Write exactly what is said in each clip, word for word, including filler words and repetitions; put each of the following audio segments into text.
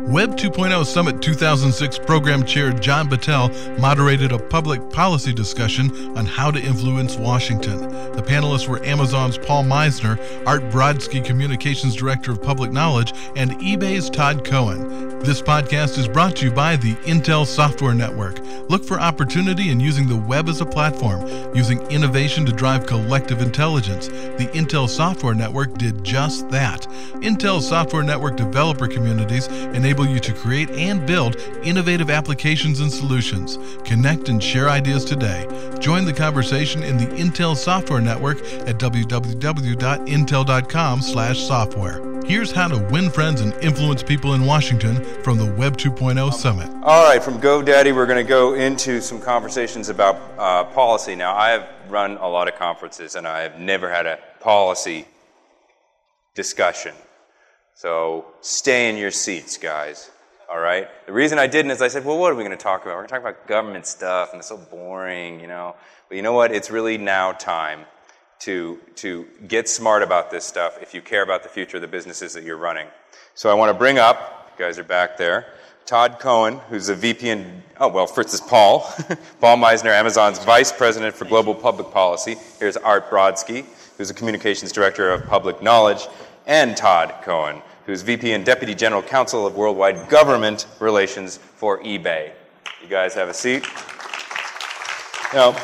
Web two point oh Summit two thousand six Program Chair John Battelle moderated a public policy discussion on how to influence Washington. The panelists were Amazon's Paul Meisner, Art Brodsky, Communications Director of Public Knowledge, and eBay's Todd Cohen. This podcast is brought to you by the Intel Software Network. Look for opportunity in using the web as a platform, using innovation to drive collective intelligence. The Intel Software Network did just that. Intel Software Network developer communities enable you to create and build innovative applications and solutions. Connect and share ideas today. Join the conversation in the Intel Software Network at w w w dot intel dot com slash software. Here's how to win friends and influence people in Washington from the Web two point oh Summit. All right, from GoDaddy, we're going to go into some conversations about uh, policy. Now, I have run a lot of conferences, and I have never had a policy discussion. So stay in your seats, guys, all right? The reason I didn't is I said, well, what are we going to talk about? We're going to talk about government stuff, and it's so boring, you know. But you know what? It's really now time to, to get smart about this stuff if you care about the future of the businesses that you're running. So I want to bring up, you guys are back there, Todd Cohen, who's the V P and, oh, well, first is Paul. Paul Meisner, Amazon's Vice President for Global Public Policy. Here's Art Brodsky, who's the Communications Director of Public Knowledge, and Todd Cohen, who's V P and Deputy General Counsel of Worldwide Government Relations for eBay. You guys have a seat. Now,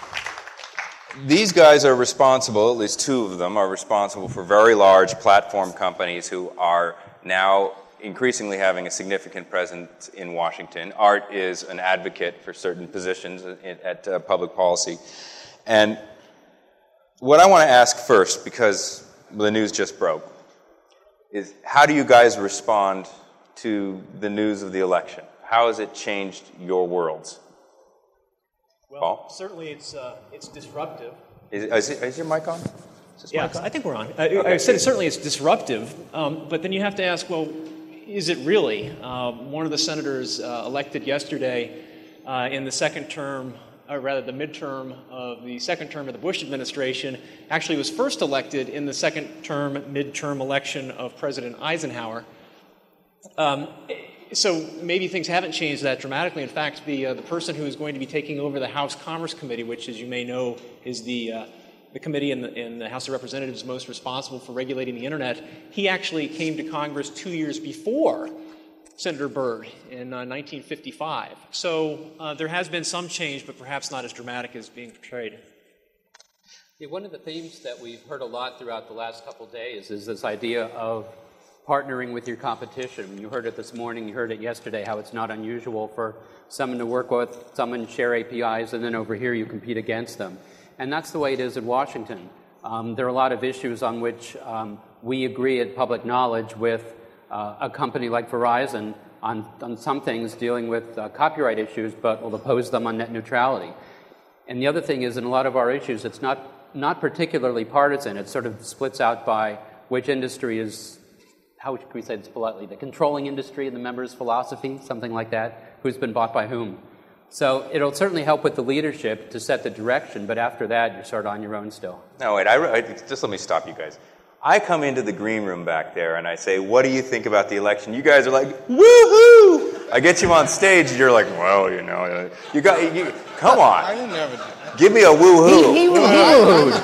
these guys are responsible, at least two of them, are responsible for very large platform companies who are now increasingly having a significant presence in Washington. Art is an advocate for certain positions at uh, public policy. And what I want to ask first, because the news just broke, is how do you guys respond to the news of the election? How has it changed your worlds? Well, Paul? Certainly it's uh, it's disruptive. Is, is, it, is your mic on? Is this yeah, mic on? I think we're on. I, Okay. I said certainly it's disruptive, um, but then you have to ask, well, is it really? Uh, one of the senators uh, elected yesterday uh, in the second term, or rather the midterm of the second term of the Bush administration, actually was first elected in the second term, midterm election of President Eisenhower. Um, so maybe things haven't changed that dramatically. In fact, the uh, the person who is going to be taking over the House Commerce Committee, which, as you may know, is the uh, the committee in the, in the House of Representatives most responsible for regulating the Internet, he actually came to Congress two years before Senator Byrd in uh, nineteen fifty-five. So uh, there has been some change, but perhaps not as dramatic as being portrayed. Yeah, one of the themes that we've heard a lot throughout the last couple of days is this idea of partnering with your competition. You heard it this morning, you heard it yesterday, how it's not unusual for someone to work with someone, share A P Is, and then over here you compete against them. And that's the way it is in Washington. Um, there are a lot of issues on which um, we agree at Public Knowledge with uh, a company like Verizon on, on some things dealing with uh, copyright issues, but will oppose them on net neutrality. And the other thing is, in a lot of our issues, it's not, not particularly partisan. It sort of splits out by which industry is, how can we say this politely, the controlling industry and the members' philosophy, something like that, who's been bought by whom. So it'll certainly help with the leadership to set the direction, but after that, you're sort of on your own still. No, wait, I, I, just let me stop you guys. I come into the green room back there and I say, what do you think about the election? You guys are like, woohoo! I get you on stage and you're like, well, you know, you got, you, come on. I didn't have a... Give me a woohoo. He, he woohooed.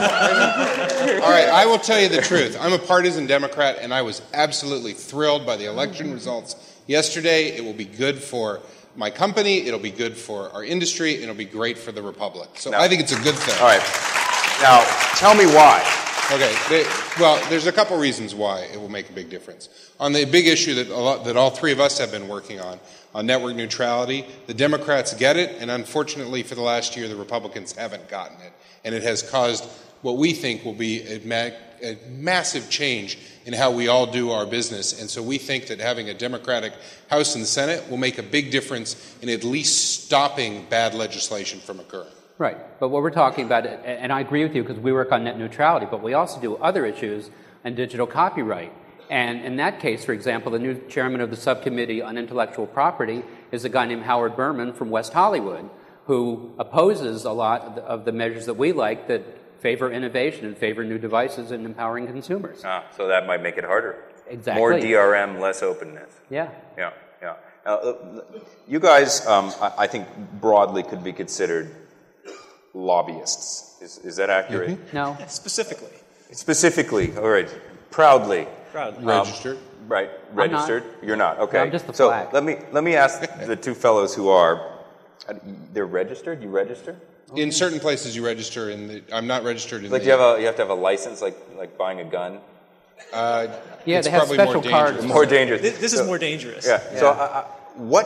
All right, I will tell you the truth. I'm a partisan Democrat, and I was absolutely thrilled by the election results yesterday. It will be good for my company, it'll be good for our industry, and it'll be great for the Republic. So no. I think it's a good thing. All right. Now, tell me why. Okay. They, well, there's a couple reasons why it will make a big difference. On the big issue that, a lot, that all three of us have been working on, on network neutrality, the Democrats get it, and unfortunately for the last year, the Republicans haven't gotten it. And it has caused what we think will be a, ma- a massive change in how we all do our business. And so we think that having a Democratic House and Senate will make a big difference in at least stopping bad legislation from occurring. Right. But what we're talking about, and I agree with you because we work on net neutrality, but we also do other issues on digital copyright. And in that case, for example, the new chairman of the subcommittee on intellectual property is a guy named Howard Berman from West Hollywood, who opposes a lot of the, of the measures that we like that favor innovation and favor new devices and empowering consumers. Ah, so that might make it harder. Exactly. More D R M, less openness. Yeah. Yeah, yeah. Uh, you guys, um, I, I think, broadly could be considered lobbyists. Is, is that accurate? Mm-hmm. No. Specifically. Specifically, all right. Proudly. Proudly. Registered. Um, right. Registered. not. You're not. Okay. No, I'm just the so flag. let me let me ask the two fellows who are. They're registered. You register? In certain places, you register. In the, I'm not registered in Like the. you have a you have to have a license, like like buying a gun. Uh, Yeah, it's they have probably special more cards. dangerous. More dangerous. This, this So- is more dangerous. Yeah. So uh, uh, what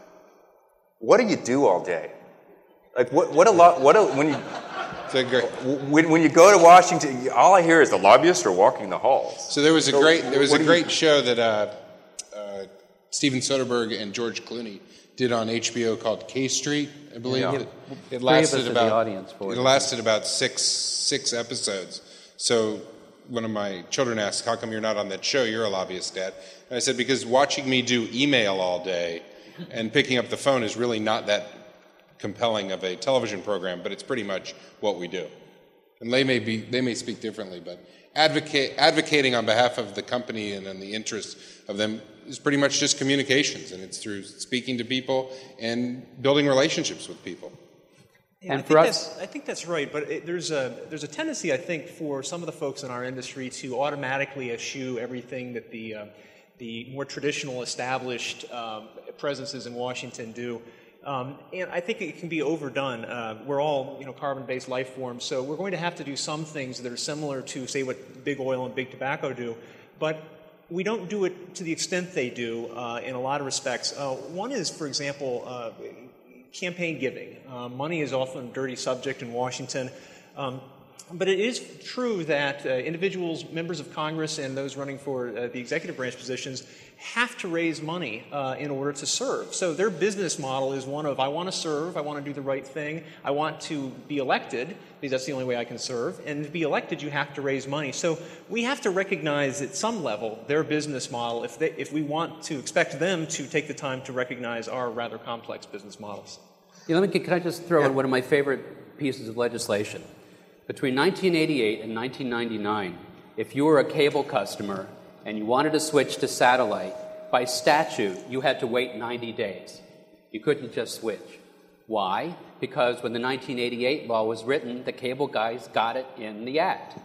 what do you do all day? Like what what a lot what a, when you It's a great. when when you go to Washington, all I hear is the lobbyists are walking the halls. So there was a So great there was what a do you- great show that uh, uh, Steven Soderbergh and George Clooney did on H B O called K Street, I believe. Yeah. It, it Three of us lasted are about the audience for it it. lasted about six six episodes. So one of my children asked, "How come you're not on that show? You're a lobbyist, Dad." And I said, "Because watching me do email all day and picking up the phone is really not that compelling of a television program, but it's pretty much what we do." And they may be they may speak differently, but advocate advocating on behalf of the company and in the interests of them is pretty much just communications, and it's through speaking to people and building relationships with people. Yeah, And I for think us- that's, I think that's right, but it, there's a there's a tendency, I think, for some of the folks in our industry to automatically eschew everything that the uh, the more traditional, established um, presences in Washington do, um, and I think it can be overdone. Uh, we're all, you know, carbon-based life forms, so we're going to have to do some things that are similar to, say, what big oil and big tobacco do, but we don't do it to the extent they do uh, in a lot of respects. Uh, one is, for example, uh, campaign giving. Uh, money is often a dirty subject in Washington. Um, but it is true that uh, individuals, members of Congress, and those running for uh, the executive branch positions have to raise money uh, in order to serve. So their business model is one of, I want to serve, I want to do the right thing, I want to be elected, because that's the only way I can serve, and to be elected you have to raise money. So we have to recognize at some level their business model if, they, if we want to expect them to take the time to recognize our rather complex business models. Yeah, let me, can I just throw Yeah. in one of my favorite pieces of legislation? Between nineteen eighty-eight and nineteen ninety-nine, if you were a cable customer and you wanted to switch to satellite, by statute, you had to wait ninety days. You couldn't just switch. Why? Because when the nineteen eighty-eight law was written, the cable guys got it in the act.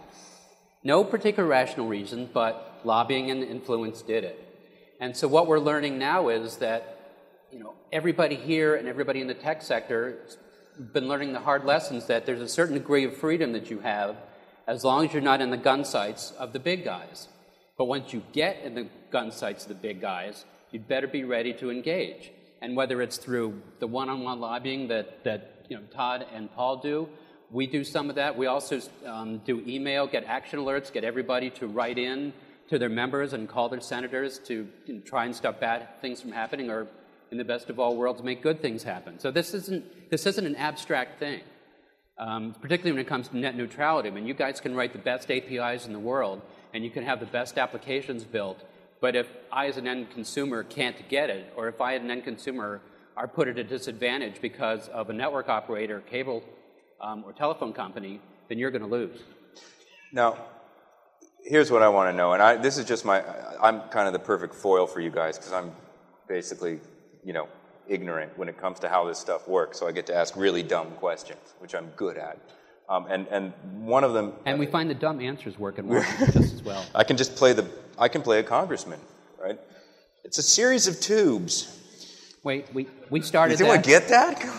No particular rational reason, but lobbying and influence did it. And so what we're learning now is that, you know, everybody here and everybody in the tech sector has been learning the hard lessons that there's a certain degree of freedom that you have as long as you're not in the gun sights of the big guys. But once you get in the gun sights of the big guys, you'd better be ready to engage. And whether it's through the one-on-one lobbying that, that you know, Todd and Paul do, we do some of that. We also um, do email, get action alerts, get everybody to write in to their members and call their senators to you know, try and stop bad things from happening, or in the best of all worlds, make good things happen. So this isn't, this isn't an abstract thing, um, particularly when it comes to net neutrality. I mean, you guys can write the best A P Is in the world, and you can have the best applications built, but if I as an end consumer can't get it, or if I as an end consumer are put at a disadvantage because of a network operator, cable, um, or telephone company, then you're going to lose. Now, here's what I want to know, and I, this is just my, I'm kind of the perfect foil for you guys because I'm basically, you know, ignorant when it comes to how this stuff works, so I get to ask really dumb questions, which I'm good at. Um, and, and one of them... And we find the dumb answers work in Washington just as well. I can just play the, I can play a congressman, right? It's a series of tubes. Wait, we, we started Does anyone that. get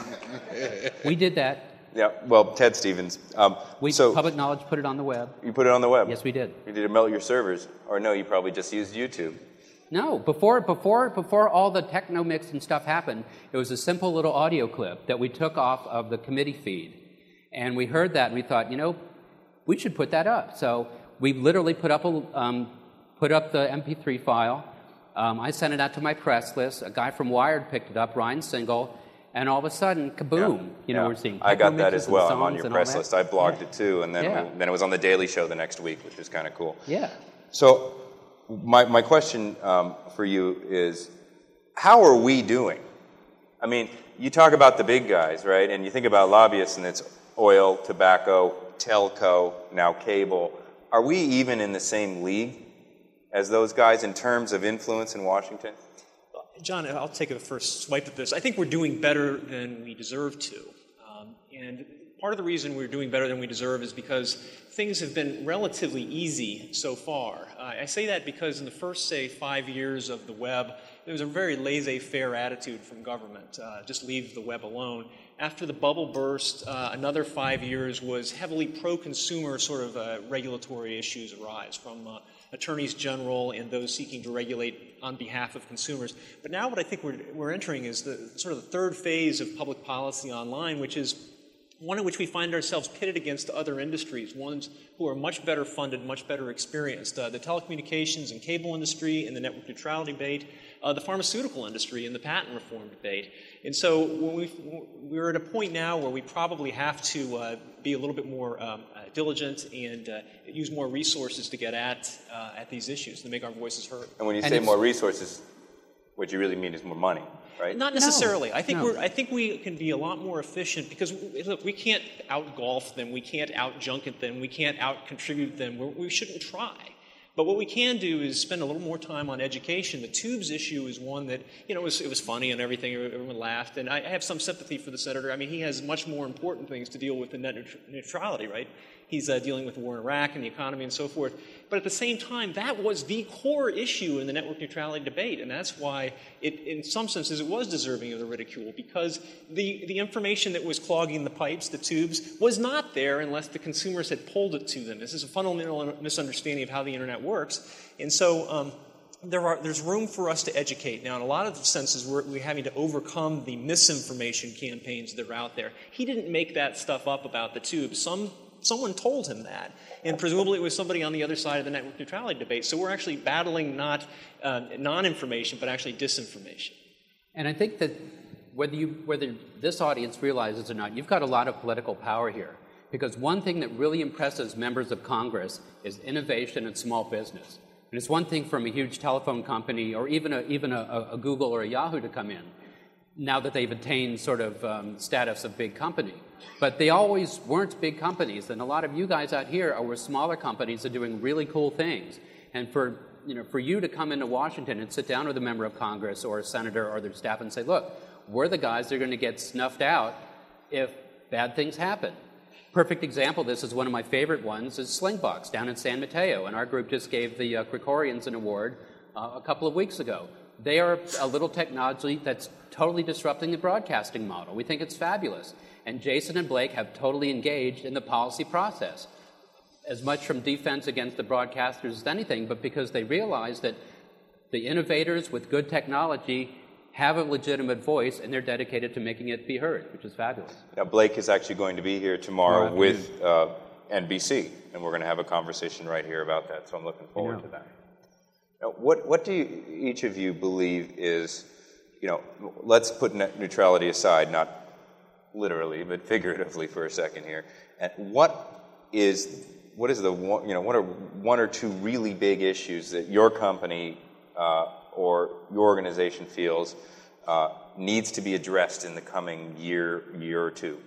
that? We did that. Yeah, well, Ted Stevens. Um, We, so Public Knowledge put it on the web. you put it on the web? Yes, we did. You did it melt your servers. Or no, you probably just used YouTube. No, before before before all the techno mix and stuff happened, it was a simple little audio clip that we took off of the committee feed. And we heard that and we thought, you know, we should put that up. So we literally put up a um, put up the M P three file. Um, I sent it out to my press list. A guy from Wired picked it up, Ryan Single, and all of a sudden, kaboom! Yeah, you know, yeah. we're seeing. I got that mixes as and well. I'm on songs your and all press that. list. I blogged Yeah. it too, and then Yeah. we, then it was on the Daily Show the next week, which is kind of cool. Yeah. So my my question um, for you is, how are we doing? I mean, you talk about the big guys, right? And you think about lobbyists, and it's oil, tobacco, telco, now cable. Are we even in the same league? as those guys in terms of influence in Washington? John, I'll take a first swipe at this. I think we're doing better than we deserve to. Um, and part of the reason we're doing better than we deserve is because things have been relatively easy so far. Uh, I say that because in the first, say, five years of the web, there was a very laissez-faire attitude from government. Uh, just leave the web alone. After the bubble burst, uh, another five years was heavily pro-consumer sort of uh, regulatory issues arise from uh, attorneys general and those seeking to regulate on behalf of consumers. But now what I think we're, we're entering is the sort of the third phase of public policy online, which is one in which we find ourselves pitted against other industries, ones who are much better funded, much better experienced. Uh, the telecommunications and cable industry and the network neutrality debate, uh, the pharmaceutical industry and the patent reform debate. And so when we we're at a point now where we probably have to uh, be a little bit more um, uh, diligent and uh, use more resources to get at uh, at these issues, to make our voices heard. And when you and say more resources, what you really mean is more money, right? Not necessarily. No, I think no. we're. I think we can be a lot more efficient because look, we can't out golf them, we can't out junket them, we can't out contribute them. We're, we shouldn't try. But what we can do is spend a little more time on education. The tubes issue is one that, you know, it was, it was funny and everything. Everyone laughed. And I, I have some sympathy for the senator. I mean, he has much more important things to deal with than net neutrality, right? He's uh, dealing with the war in Iraq and the economy and so forth. But at the same time, that was the core issue in the network neutrality debate. And that's why, it, in some senses, it was deserving of the ridicule, because the, the information that was clogging the pipes, the tubes, was not there unless the consumers had pulled it to them. This is a fundamental misunderstanding of how the internet works. And so um, there are, there's room for us to educate. Now, in a lot of senses, we're, we're having to overcome the misinformation campaigns that are out there. He didn't make that stuff up about the tubes. Some Someone told him that, and presumably it was somebody on the other side of the network neutrality debate. So we're actually battling not uh, non-information, but actually disinformation. And I think that whether you whether this audience realizes or not, you've got a lot of political power here. Because one thing that really impresses members of Congress is innovation and small business. And it's one thing from a huge telephone company or even a, even a, a Google or a Yahoo to come in, now that they've attained sort of um, status of big company. But they always weren't big companies, and a lot of you guys out here are with smaller companies that are doing really cool things. And for you know, for you to come into Washington and sit down with a member of Congress or a senator or their staff and say, look, we're the guys that are going to get snuffed out if bad things happen. Perfect example of this is one of my favorite ones is Slingbox down in San Mateo, and our group just gave the uh, Krikorians an award uh, a couple of weeks ago. They are a little technology that's totally disrupting the broadcasting model. We think it's fabulous. And Jason and Blake have totally engaged in the policy process, as much from defense against the broadcasters as anything, but because they realize that the innovators with good technology have a legitimate voice, and they're dedicated to making it be heard, which is fabulous. Now, Blake is actually going to be here tomorrow with uh, N B C, and we're going to have a conversation right here about that, so I'm looking forward yeah. to that. Now, what, what do you, each of you believe is, you know, let's put net neutrality aside, not literally, but figuratively for a second here. And what is what is the one, you know, what are one or two really big issues that your company uh, or your organization feels uh, needs to be addressed in the coming year, year or two?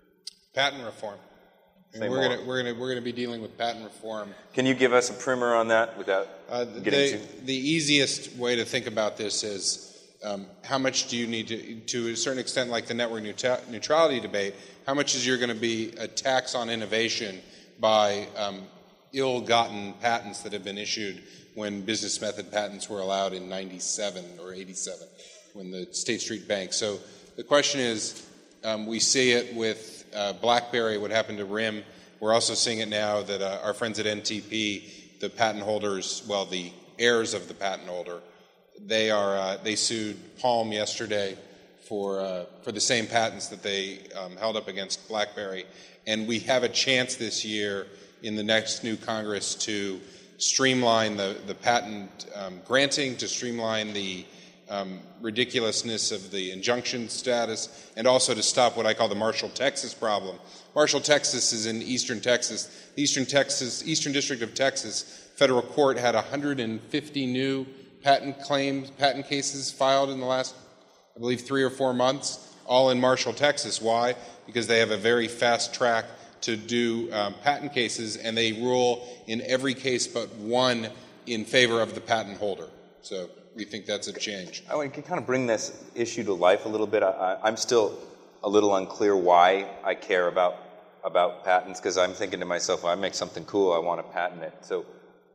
Patent reform. And we're going we're going we're going to be dealing with patent reform. Can you give us a primer on that without uh, getting the, too? The easiest way to think about this is um, how much do you need to, to a certain extent, like the network neutrality debate, how much is there going to be a tax on innovation by um, ill-gotten patents that have been issued when business method patents were allowed in ninety-seven or eighty-seven, when the State Street Bank. So the question is, um, we see it with uh, BlackBerry, what happened to RIM. We're also seeing it now that uh, our friends at N T P, the patent holders, well, the heirs of the patent holder, they are uh, they sued Palm yesterday for uh, for the same patents that they um, held up against BlackBerry. And we have a chance this year in the next new Congress to streamline the, the patent um, granting, to streamline the um, ridiculousness of the injunction status, and also to stop what I call the Marshall, Texas problem. Marshall, Texas is in eastern Texas. The eastern Texas, Eastern District of Texas federal court had one hundred fifty new patent claims, patent cases filed in the last, I believe, three or four months, all in Marshall, Texas. Why? Because they have a very fast track to do um, patent cases, and they rule in every case but one in favor of the patent holder. So we think that's a change. I want to kind of bring this issue to life a little bit. I, I'm still a little unclear why I care about about patents, because I'm thinking to myself, well, I make something cool, I want to patent it. So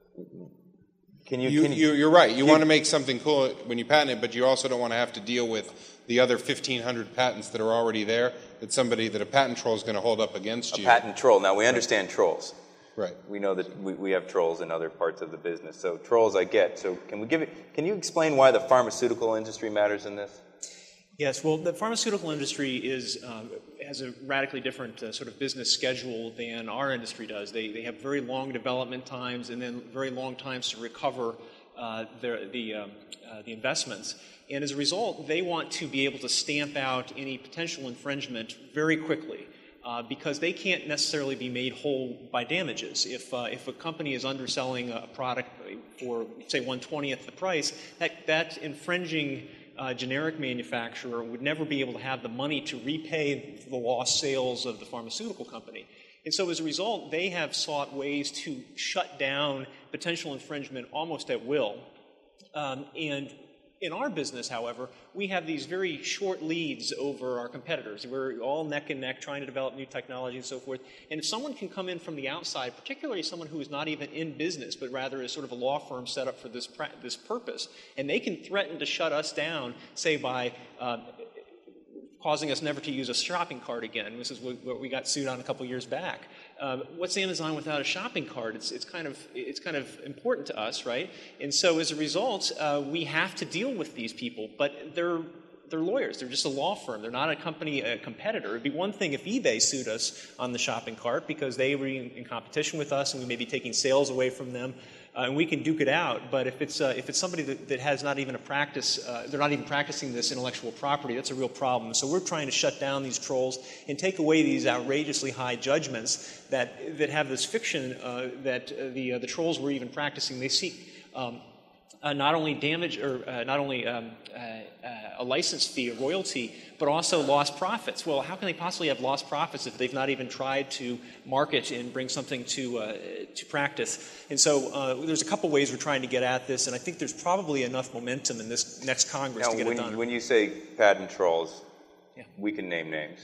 can you... you, can you you're right. You want to make something cool when you patent it, but you also don't want to have to deal with the other fifteen hundred patents that are already there that somebody, that a patent troll is going to hold up against a you. patent troll. Now, we understand trolls. Right. We know that we, we have trolls in other parts of the business. So trolls I get. So can we give it, can you explain why the pharmaceutical industry matters in this? Yes, well, the pharmaceutical industry is uh, has a radically different uh, sort of business schedule than our industry does. They they have very long development times and then very long times to recover uh, their, the um, uh, the investments. And as a result, they want to be able to stamp out any potential infringement very quickly. Uh, because they can't necessarily be made whole by damages. If uh, if a company is underselling a product for, say, one twentieth the price, that, that infringing uh, generic manufacturer would never be able to have the money to repay the lost sales of the pharmaceutical company. And so as a result, they have sought ways to shut down potential infringement almost at will. Um, and in our business, however, we have these very short leads over our competitors. We're all neck and neck trying to develop new technology and so forth. And if someone can come in from the outside, particularly someone who is not even in business, but rather is sort of a law firm set up for this, this purpose, and they can threaten to shut us down, say by uh, causing us never to use a shopping cart again. This is what we got sued on a couple years back. Uh, what's Amazon without a shopping cart? It's, it's, kind of, it's kind of important to us, right? And so as a result, uh, we have to deal with these people, but they're, they're lawyers. They're just a law firm. They're not a company, a competitor. It'd be one thing if eBay sued us on the shopping cart because they were in, in competition with us and we may be taking sales away from them. Uh, and we can duke it out, but if it's uh, if it's somebody that, that has not even a practice, uh, they're not even practicing this intellectual property, that's a real problem. So we're trying to shut down these trolls and take away these outrageously high judgments that that have this fiction uh, that uh, the uh, the trolls were even practicing. They seek um, uh, not only damage or uh, not only um, uh, uh, a license fee, a royalty, but also lost profits. Well, how can they possibly have lost profits if they've not even tried to market and bring something to uh, to practice? And so uh, there's a couple ways we're trying to get at this, and I think there's probably enough momentum in this next Congress now, to get when, it done. When you say patent trolls, yeah. we can name names.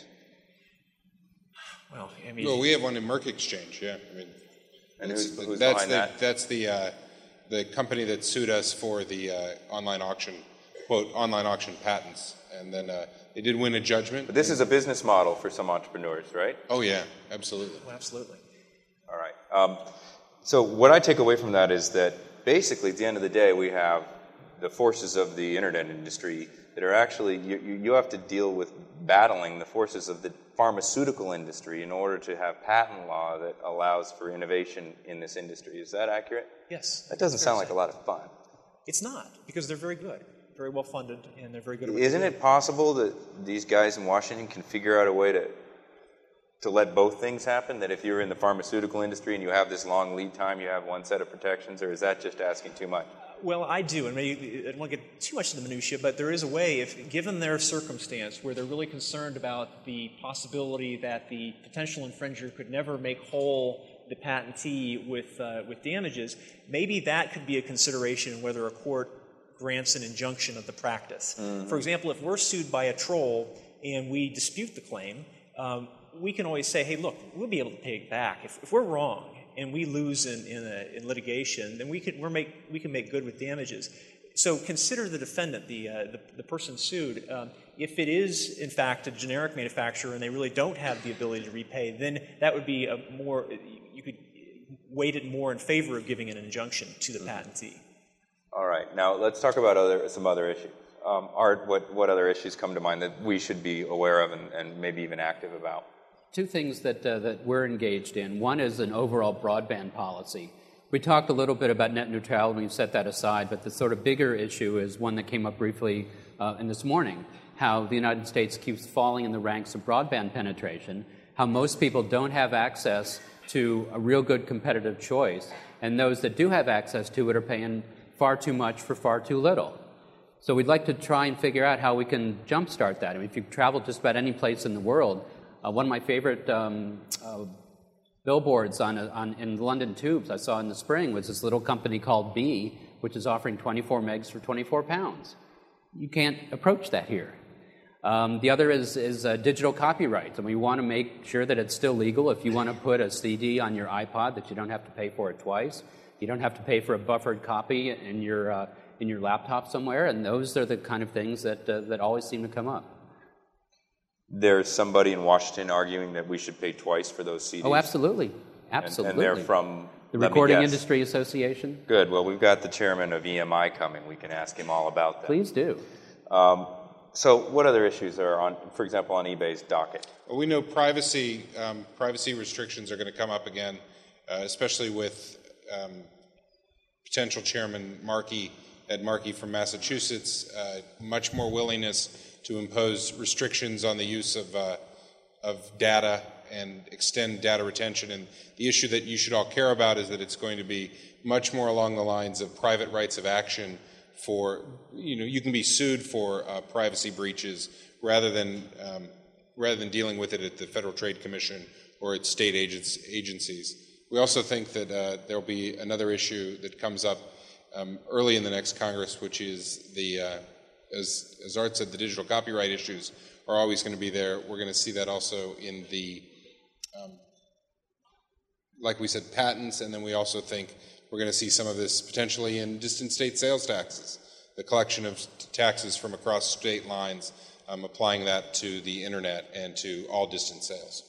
Well, I mean, well, we have one in Merck Exchange. Yeah, I mean, and who's, who's that's behind the that? that's the uh, the company that sued us for the uh, online auction, quote, online auction patents, and then uh, they did win a judgment. But this is a business model for some entrepreneurs, right? Oh yeah, absolutely. well, absolutely. All right. Um, so what I take away from that is that basically at the end of the day we have the forces of the internet industry that are actually, you, you have to deal with battling the forces of the pharmaceutical industry in order to have patent law that allows for innovation in this industry. Is that accurate? Yes. That doesn't sound like a lot of fun. It's not, because they're very good, very well funded, and they're very good at what Isn't they do. it possible that these guys in Washington can figure out a way to to let both things happen? That if you're in the pharmaceutical industry and you have this long lead time, you have one set of protections, or is that just asking too much? Well, I do, and maybe I don't want to get too much into the minutiae, but there is a way, if given their circumstance, where they're really concerned about the possibility that the potential infringer could never make whole the patentee with uh, with damages, maybe that could be a consideration whether a court grants an injunction of the practice. Mm-hmm. For example, if we're sued by a troll and we dispute the claim, um, we can always say, hey, look, we'll be able to pay it back. If, if we're wrong and we lose in, in, a, in litigation, then we can, we're make, we can make good with damages. So consider the defendant, the, uh, the, the person sued. Um, if it is, in fact, a generic manufacturer and they really don't have the ability to repay, then that would be a more, you could weight it more in favor of giving an injunction to the mm-hmm. patentee. All right. Now let's talk about other some other issues. Um, Art, what, what other issues come to mind that we should be aware of and, and maybe even active about? Two things that, uh, that we're engaged in. One is an overall broadband policy. We talked a little bit about net neutrality, we've set that aside, but the sort of bigger issue is one that came up briefly uh, in this morning, how the United States keeps falling in the ranks of broadband penetration, how most people don't have access to a real good competitive choice, and those that do have access to it are paying far too much for far too little. So we'd like to try and figure out how we can jumpstart that. I mean, if you travel just about any place in the world, uh, one of my favorite um, uh, billboards on, a, on in London tubes I saw in the spring was this little company called B, which is offering twenty-four megs for twenty-four pounds. You can't approach that here. Um, the other is, is uh, digital copyright, and we want to make sure that it's still legal. If you want to put a C D on your iPod, that you don't have to pay for it twice. You don't have to pay for a buffered copy in your uh, in your laptop somewhere, and those are the kind of things that uh, that always seem to come up. There's somebody in Washington arguing that we should pay twice for those C Ds. Oh, absolutely, absolutely. And, and they're from the Recording Industry Association. Good. Well, we've got the chairman of E M I coming. We can ask him all about that. Please do. Um, so, what other issues are on, for example, on eBay's docket? Well, we know privacy um, privacy restrictions are going to come up again, uh, especially with um, potential Chairman Markey, Ed Markey from Massachusetts, uh, much more willingness to impose restrictions on the use of uh, of data and extend data retention. And the issue that you should all care about is that it's going to be much more along the lines of private rights of action for, you know, you can be sued for uh, privacy breaches rather than um, rather than dealing with it at the Federal Trade Commission or at state agents, agencies. We also think that uh, there will be another issue that comes up um, early in the next Congress, which is the, uh, as, as Art said, the digital copyright issues are always going to be there. We're going to see that also in the, um, like we said, patents, and then we also think we're going to see some of this potentially in distant state sales taxes, the collection of taxes from across state lines, um, applying that to the internet and to all distant sales.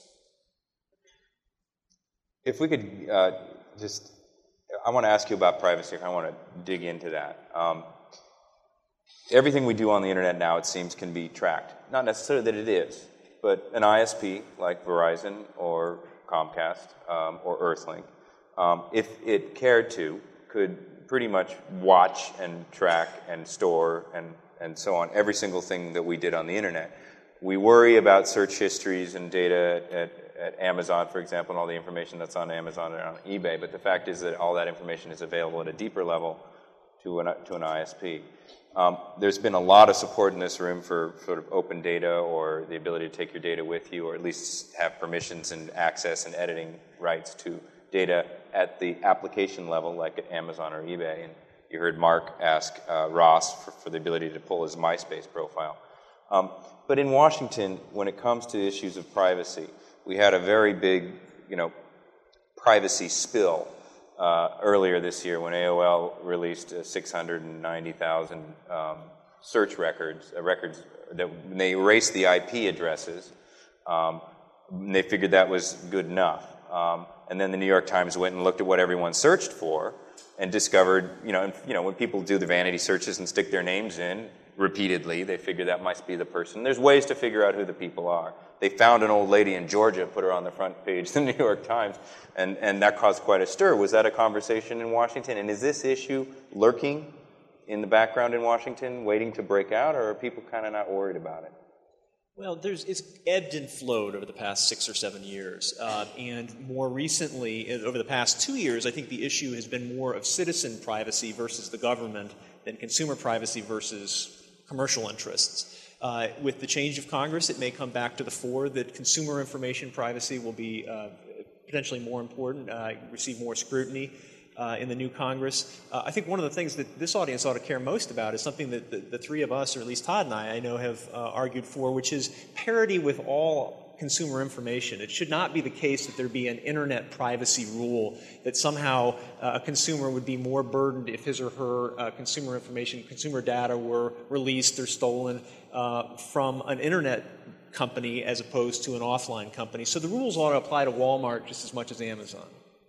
If we could uh, just, I want to ask you about privacy. I want to dig into that. Um, everything we do on the internet now, it seems, can be tracked. Not necessarily that it is, but an I S P like Verizon or Comcast um, or Earthlink, um, if it cared to, could pretty much watch and track and store and, and so on every single thing that we did on the internet. We worry about search histories and data at, at Amazon, for example, and all the information that's on Amazon and on eBay, but the fact is that all that information is available at a deeper level to an, to an I S P. Um, there's been a lot of support in this room for sort of open data or the ability to take your data with you, or at least have permissions and access and editing rights to data at the application level, like at Amazon or eBay. And you heard Mark ask uh, Ross for, for the ability to pull his MySpace profile. Um, but in Washington, when it comes to issues of privacy, we had a very big, you know, privacy spill uh, earlier this year when A O L released uh, six hundred ninety thousand um, search records, uh, records that when they erased the I P addresses, um, they figured that was good enough. Um, and then the New York Times went and looked at what everyone searched for and discovered, you know, and, you know, when people do the vanity searches and stick their names in repeatedly, they figure that must be the person. There's ways to figure out who the people are. They found an old lady in Georgia, put her on the front page of the New York Times, and, and that caused quite a stir. Was that a conversation in Washington? And is this issue lurking in the background in Washington, waiting to break out, or are people kind of not worried about it? Well, there's, it's ebbed and flowed over the past six or seven years. Uh, and more recently, over the past two years, I think the issue has been more of citizen privacy versus the government than consumer privacy versus commercial interests. Uh, with the change of Congress, it may come back to the fore that consumer information privacy will be uh, potentially more important, uh, receive more scrutiny. Uh, in the new Congress. Uh, I think one of the things that this audience ought to care most about is something that the, the three of us, or at least Todd and I, I know have uh, argued for, which is parity with all consumer information. It should not be the case that there be an internet privacy rule that somehow uh, a consumer would be more burdened if his or her uh, consumer information, consumer data were released or stolen uh, from an internet company as opposed to an offline company. So the rules ought to apply to Walmart just as much as Amazon.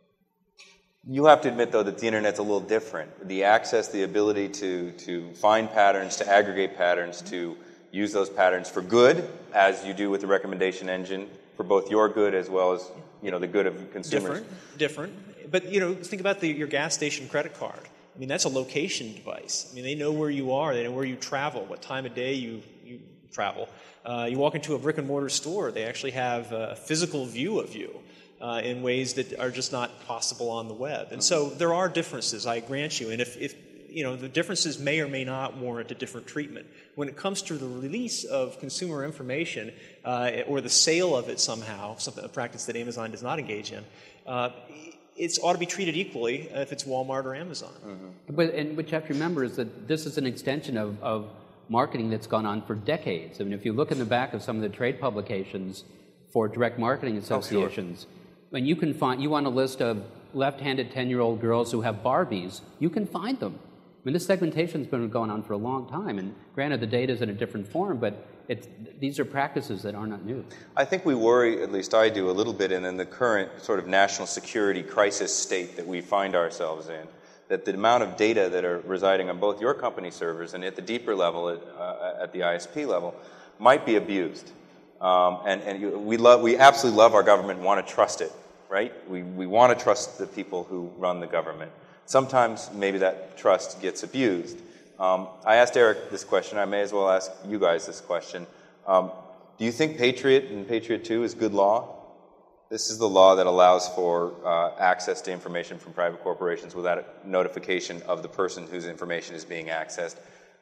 You have to admit, though, that the Internet's a little different. The access, the ability to, to find patterns, to aggregate patterns, to use those patterns for good, as you do with the recommendation engine, for both your good as well as, you know, the good of consumers. Different, different. But, you know, think about the, your gas station credit card. I mean, that's a location device. I mean, they know where you are. They know where you travel, what time of day you, you travel. Uh, you walk into a brick-and-mortar store, they actually have a physical view of you. Uh, in ways that are just not possible on the web. And so there are differences, I grant you. And if, if you know, the differences may or may not warrant a different treatment. When it comes to the release of consumer information uh, or the sale of it somehow, something a practice that Amazon does not engage in, uh, it ought to be treated equally if it's Walmart or Amazon. Mm-hmm. But and what you have to remember is that this is an extension of, of marketing that's gone on for decades. I mean, if you look in the back of some of the trade publications for direct marketing associations, oh, sure. when you can find, you want a list of left-handed ten-year-old girls who have Barbies, you can find them. I mean, this segmentation's been going on for a long time, and granted, the data's in a different form, but it's, these are practices that are not new. I think we worry, at least I do, a little bit in, in the current sort of national security crisis state that we find ourselves in, that the amount of data that are residing on both your company servers and at the deeper level, at, uh, at the I S P level, might be abused. Um, and and you, we, love, we absolutely love our government and want to trust it, right? We, we want to trust the people who run the government. Sometimes maybe that trust gets abused. Um, I asked Eric this question. I may as well ask you guys this question. Um, do you think Patriot and Patriot two is good law? This is the law that allows for uh, access to information from private corporations without notification of the person whose information is being accessed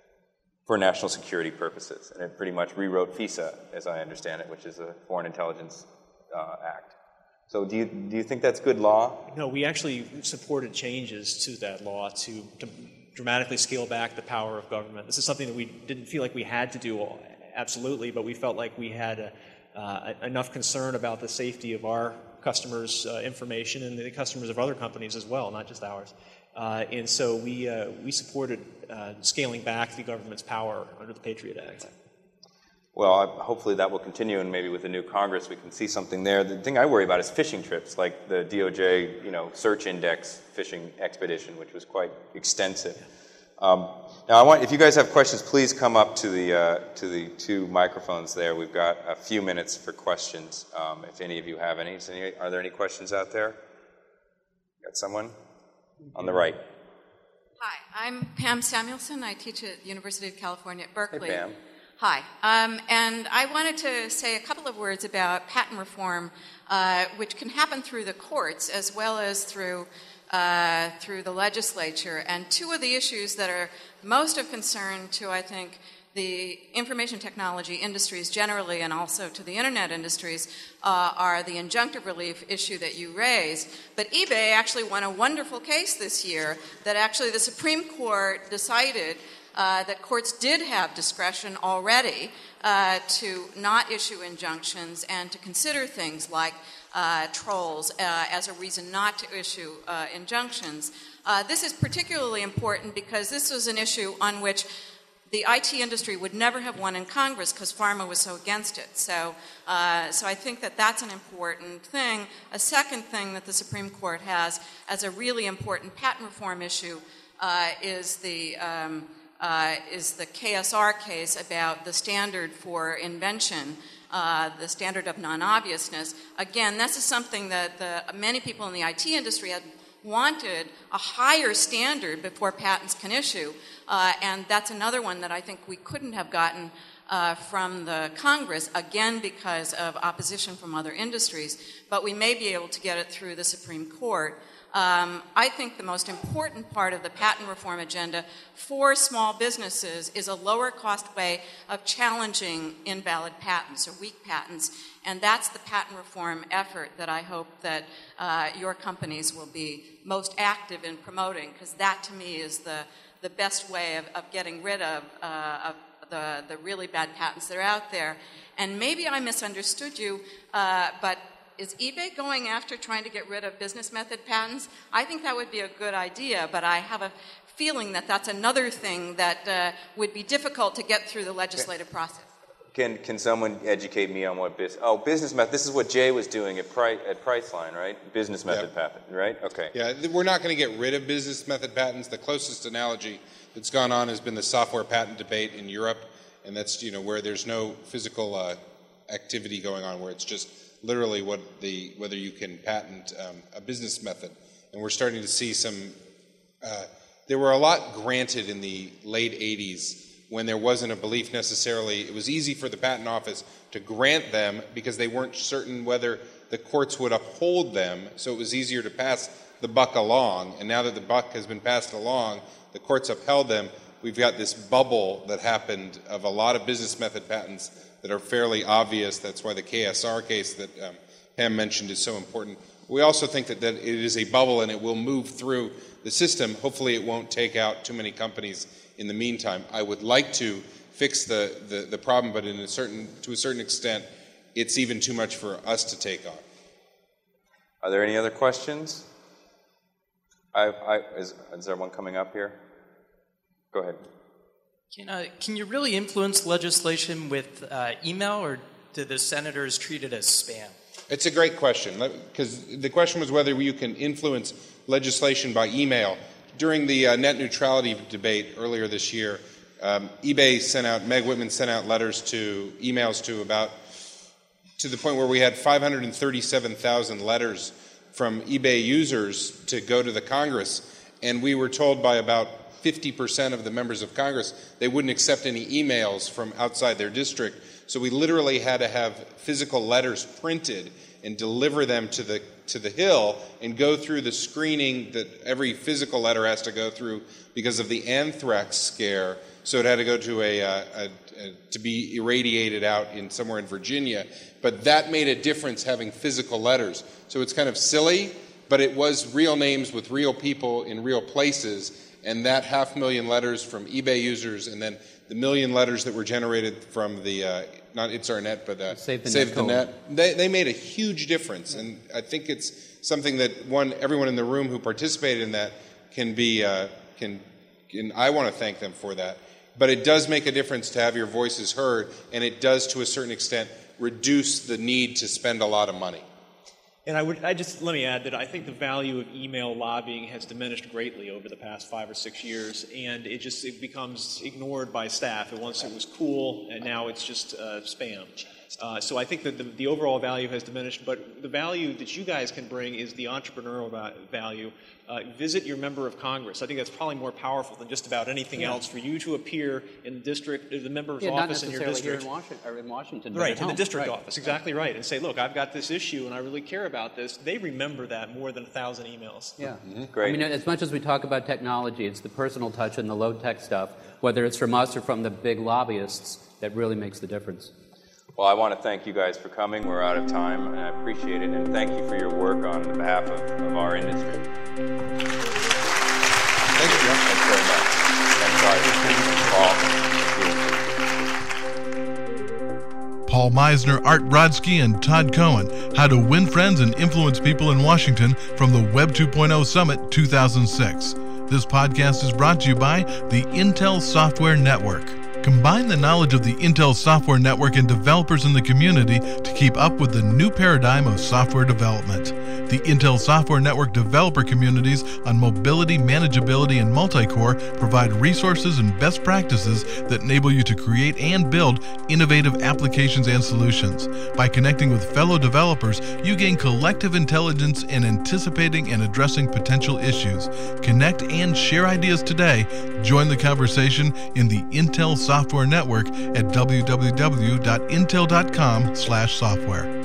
for national security purposes. And it pretty much rewrote FISA, as I understand it, which is a Foreign Intelligence uh, Act. So do you, do you think that's good law? No, we actually supported changes to that law to, to dramatically scale back the power of government. This is something that we didn't feel like we had to do absolutely, but we felt like we had a, uh, enough concern about the safety of our customers' uh, information and the customers of other companies as well, not just ours. Uh, and so we, uh, we supported uh, scaling back the government's power under the Patriot Act. Well, I, hopefully that will continue, and maybe with the new Congress we can see something there. The thing I worry about is phishing trips, like the D O J, you know, search index phishing expedition, which was quite extensive. Um, now, I want, if you guys have questions, please come up to the uh, to the two microphones there. We've got a few minutes for questions, um, if any of you have any. any. Are there any questions out there? Got someone on the right? Hi, I'm Pam Samuelson. I teach at the University of California at Berkeley. Hey, Pam. Hi, um, and I wanted to say a couple of words about patent reform, uh, which can happen through the courts as well as through uh, through the legislature. And two of the issues that are most of concern to, I think, the information technology industries generally and also to the internet industries uh, are the injunctive relief issue that you raised. But eBay actually won a wonderful case this year that actually the Supreme Court decided Uh, that courts did have discretion already uh, to not issue injunctions and to consider things like uh, trolls uh, as a reason not to issue uh, injunctions. Uh, this is particularly important because this was an issue on which the I T industry would never have won in Congress because PhRMA was so against it. So, uh, so I think that that's an important thing. A second thing that the Supreme Court has as a really important patent reform issue uh, is the um, Uh, is the K S R case about the standard for invention, uh, the standard of non-obviousness. Again, this is something that the, many people in the I T industry had wanted a higher standard before patents can issue, uh, and that's another one that I think we couldn't have gotten uh, from the Congress, again because of opposition from other industries, but we may be able to get it through the Supreme Court. Um, I think the most important part of the patent reform agenda for small businesses is a lower cost way of challenging invalid patents or weak patents, and that's the patent reform effort that I hope that uh, your companies will be most active in promoting, because that to me is the, the best way of, of getting rid of, uh, of the, the really bad patents that are out there. And maybe I misunderstood you, uh, but is eBay going after trying to get rid of business method patents? I think that would be a good idea, but I have a feeling that that's another thing that uh, would be difficult to get through the legislative process. Can can someone educate me on what business? Oh, business method. This is what Jay was doing at Pri- at Priceline, right? Business method yeah. patent, right? Okay. Yeah, we're not going to get rid of business method patents. The closest analogy that's gone on has been the software patent debate in Europe, and that's you know where there's no physical uh, activity going on, where it's just literally what the whether you can patent um, a business method. And we're starting to see some uh, there were a lot granted in the late eighties when there wasn't a belief necessarily. It was easy for the patent office to grant them because they weren't certain whether the courts would uphold them, so it was easier to pass the buck along. And now that the buck has been passed along, the courts upheld them. We've got this bubble that happened of a lot of business method patents that are fairly obvious. That's why the K S R case that um, Pam mentioned is so important. We also think that, that it is a bubble and it will move through the system. Hopefully it won't take out too many companies in the meantime. I would like to fix the, the, the problem, but in a certain, to a certain extent, it's even too much for us to take on. Are there any other questions? I, I, is, is there one coming up here? Go ahead. Can, uh, can you really influence legislation with uh, email, or do the senators treat it as spam? It's a great question, because the question was whether you can influence legislation by email. During the uh, net neutrality debate earlier this year, um, eBay sent out, Meg Whitman sent out letters to, emails to about, to the point where we had five hundred thirty-seven thousand letters from eBay users to go to the Congress, and we were told by about fifty percent of the members of Congress they wouldn't accept any emails from outside their district. So we literally had to have physical letters printed and deliver them to the to the Hill and go through the screening that every physical letter has to go through because of the anthrax scare. So it had to go to a, a, a, a to be irradiated out in somewhere in Virginia. But that made a difference, having physical letters. So it's kind of silly, but it was real names with real people in real places. And that half million letters from eBay users, and then the million letters that were generated from the, uh, not It's Our Net, but uh, Save the Save Net, the Net, they, they made a huge difference. And I think it's something that one, everyone in the room who participated in that can be, uh, can, can, I want to thank them for that. But it does make a difference to have your voices heard, and it does, to a certain extent, reduce the need to spend a lot of money. And I would, I just let me add that I think the value of email lobbying has diminished greatly over the past five or six years, and it just it becomes ignored by staff. And once it was cool, and now it's just uh, spam. Uh, so I think that the, the overall value has diminished, but the value that you guys can bring is the entrepreneurial va- value. Uh, visit your member of Congress. I think that's probably more powerful than just about anything yeah. else for you to appear in the district, the member's yeah, office in your district. Here in Washington, or in Washington, right, in home. the district right. office, exactly right, and say, look, I've got this issue and I really care about this. They remember that more than a thousand emails. Yeah, mm-hmm. Great. I mean, as much as we talk about technology, it's the personal touch and the low-tech stuff, whether it's from us or from the big lobbyists, that really makes the difference. Well, I want to thank you guys for coming. We're out of time, and I appreciate it. And thank you for your work on behalf of, of our industry. Thank you, John. Thanks very much. Thanks, Paul. Paul Meisner, Art Brodsky, and Todd Cohen, How to Win Friends and Influence People in Washington from the Web two point oh Summit two thousand six. This podcast is brought to you by the Intel Software Network. Combine the knowledge of the Intel Software Network and developers in the community to keep up with the new paradigm of software development. The Intel Software Network developer communities on mobility, manageability, and multi-core provide resources and best practices that enable you to create and build innovative applications and solutions. By connecting with fellow developers, you gain collective intelligence in anticipating and addressing potential issues. Connect and share ideas today. Join the conversation in the Intel Software Software Network at w w w dot intel dot com slash software.